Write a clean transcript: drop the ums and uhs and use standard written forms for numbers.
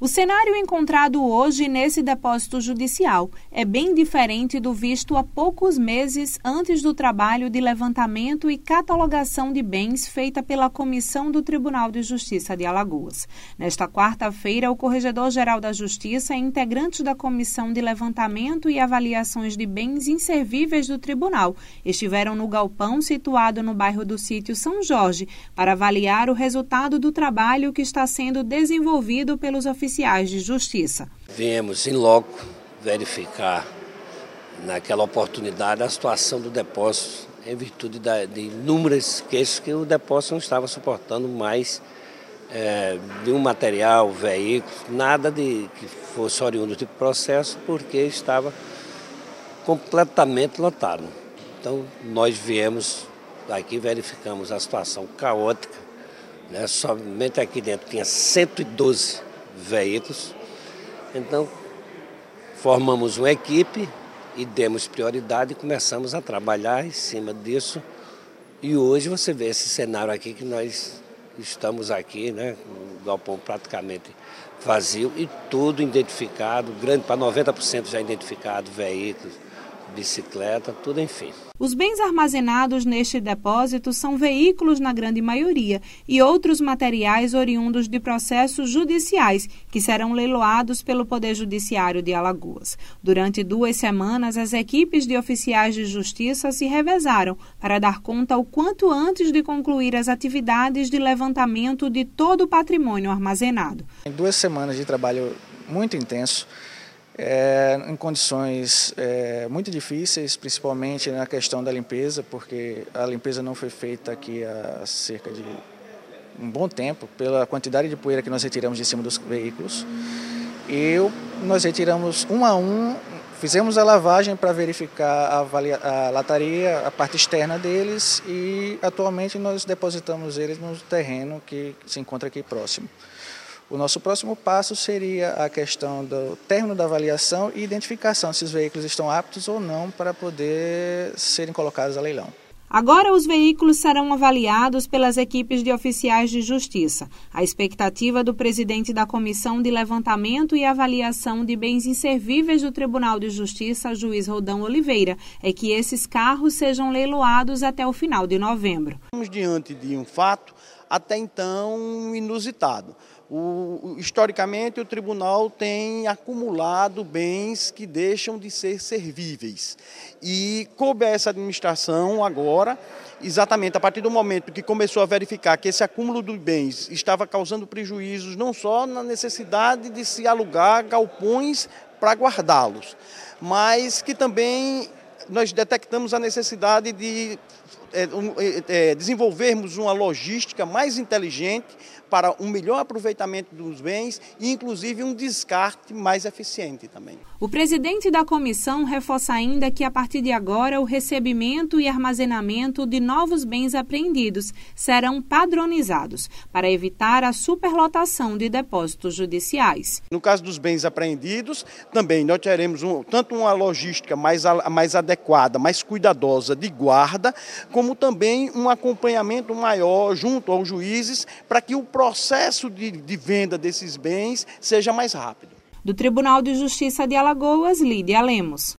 O cenário encontrado hoje nesse depósito judicial é bem diferente do visto há poucos meses antes do trabalho de levantamento e catalogação de bens feita pela Comissão do Tribunal de Justiça de Alagoas. Nesta quarta-feira, o Corregedor-Geral da Justiça e integrantes da Comissão de Levantamento e Avaliações de Bens Inservíveis do Tribunal estiveram no galpão situado no bairro do Sítio São Jorge para avaliar o resultado do trabalho que está sendo desenvolvido pelos oficiais de justiça. Viemos em loco verificar naquela oportunidade a situação do depósito em virtude de inúmeras queixas que o depósito não estava suportando mais de um material, veículo, nada que fosse oriundo de processo, porque estava completamente lotado. Então nós viemos aqui, verificamos a situação caótica, né? Somente aqui dentro tinha 112 veículos, então formamos uma equipe e demos prioridade e começamos a trabalhar em cima disso. E hoje você vê esse cenário aqui que nós estamos aqui, né, o galpão praticamente vazio e tudo identificado, grande para 90% já identificado, veículos, bicicleta, tudo, enfim. Os bens armazenados neste depósito são veículos na grande maioria e outros materiais oriundos de processos judiciais que serão leiloados pelo Poder Judiciário de Alagoas. Durante 2 semanas, as equipes de oficiais de justiça se revezaram para dar conta o quanto antes de concluir as atividades de levantamento de todo o patrimônio armazenado. Em 2 semanas de trabalho muito intenso, em condições muito difíceis, principalmente na questão da limpeza, porque a limpeza não foi feita aqui há cerca de um bom tempo, pela quantidade de poeira que nós retiramos de cima dos veículos. Nós retiramos um a um, fizemos a lavagem para verificar a lataria, a parte externa deles, e atualmente nós depositamos eles no terreno que se encontra aqui próximo. O nosso próximo passo seria a questão do término da avaliação e identificação se os veículos estão aptos ou não para poder serem colocados a leilão. Agora os veículos serão avaliados pelas equipes de oficiais de justiça. A expectativa do presidente da Comissão de Levantamento e Avaliação de Bens Inservíveis do Tribunal de Justiça, juiz Rodão Oliveira, é que esses carros sejam leiloados até o final de novembro. Estamos diante de um fato até então inusitado. Historicamente, o tribunal tem acumulado bens que deixam de ser servíveis. E coube a essa administração agora, exatamente a partir do momento que começou a verificar que esse acúmulo de bens estava causando prejuízos não só na necessidade de se alugar galpões para guardá-los, mas que também nós detectamos a necessidade de desenvolvermos uma logística mais inteligente para um melhor aproveitamento dos bens e, inclusive, um descarte mais eficiente também. O presidente da comissão reforça ainda que, a partir de agora, o recebimento e armazenamento de novos bens apreendidos serão padronizados para evitar a superlotação de depósitos judiciais. No caso dos bens apreendidos, também nós teremos tanto uma logística mais adequada, mais cuidadosa de guarda, como também um acompanhamento maior junto aos juízes para que o processo de venda desses bens seja mais rápido. Do Tribunal de Justiça de Alagoas, Lídia Lemos.